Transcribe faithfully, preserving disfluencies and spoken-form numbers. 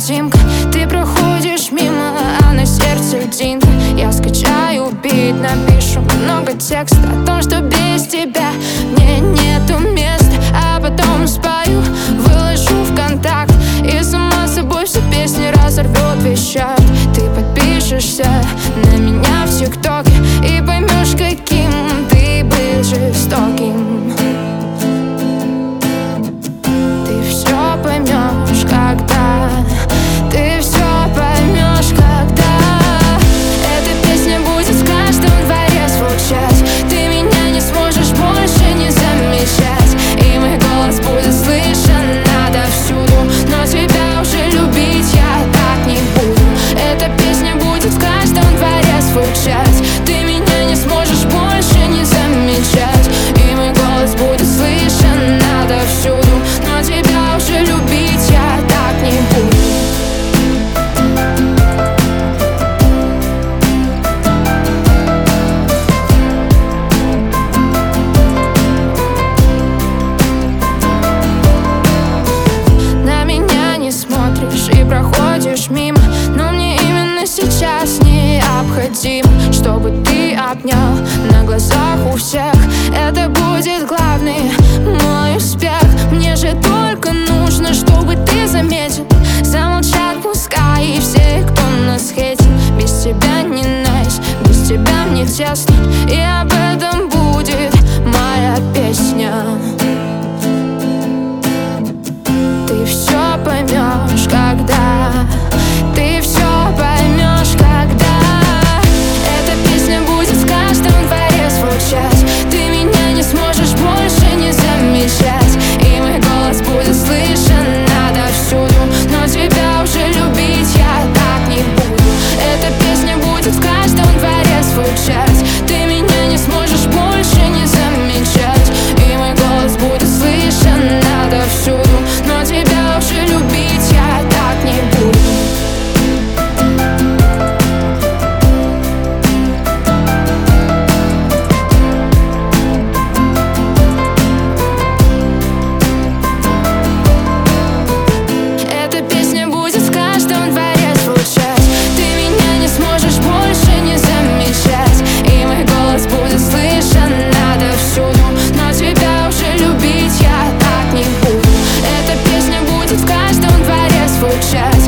картинка. Ты проходишь мимо, а на сердце льдинка. Я скачаю бит, напишу много текста о том, что без тебя мне нету места. А потом спою, выложу в контакт, и сама собой все песни разорвет весь чат. Ты подпишешься на меня в ТикТоке и поймешь, каким ты был жестоким. Ты все поймешь, когда. Ты все поймешь, когда. Эта песня будет в каждом дворе звучать. Ты меня не сможешь больше не замечать, и мой голос будет слышен отовсюду. Но тебя уже любить я так не буду. Эта песня будет в каждом дворе звучать. Ты меня не сможешь больше не замечать, и мой голос будет слышен отовсюду. Но тебя уже любить я так не буду. На меня не смотришь и проходишь мимо, но мне именно сейчас необходимо, чтобы ты обнял на глазах у всех. Это будет главный мой успех. Мне же только нужно, чтобы ты заметил. Замолчат пускай и все, кто нас хейтит. Без тебя не найс, без тебя мне тесно, и об этом будет моя песня. Ты все поймешь, когда. Ты все поймешь, когда. Эта песня будет в каждом дворе звучать. Ты меня не сможешь больше не замечать, и мой голос будет слышен отовсюду. Но тебя уже любить я так не буду. Эта песня будет в каждом дворе звучать. Ты меня не сможешь больше не замечать, и мой голос будет слышен отовсюду. Но тебя уже любить я так не буду. Эта песня будет в каждом дворе звучать. Ты меня не сможешь больше не замечать, и мой голос будет слышен отовсюду. Но тебя уже любить я так не буду. Эта песня будет в каждом дворе звучать.